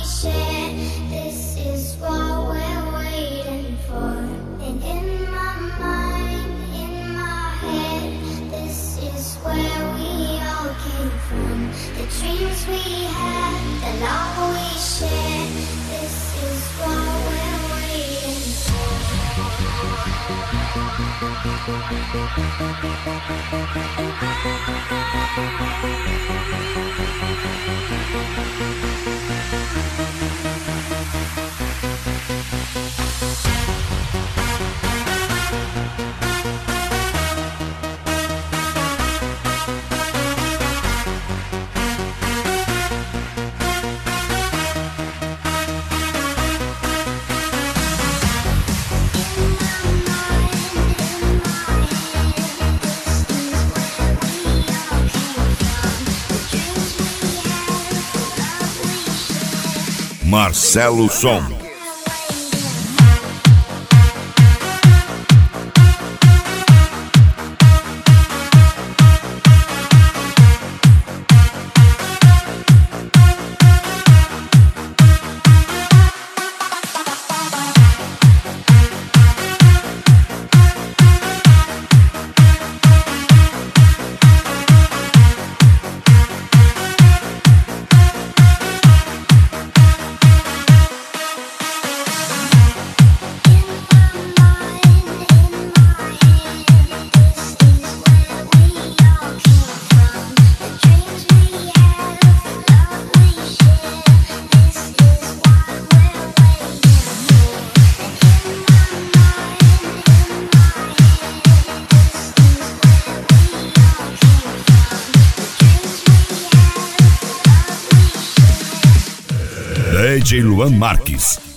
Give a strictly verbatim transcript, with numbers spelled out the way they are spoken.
share. This is what we're waiting for. And in my mind, in my head, this is where we all came from. The dreams we had, the love we shared. This is what we're waiting Marcelo Som. D J Luan Marques.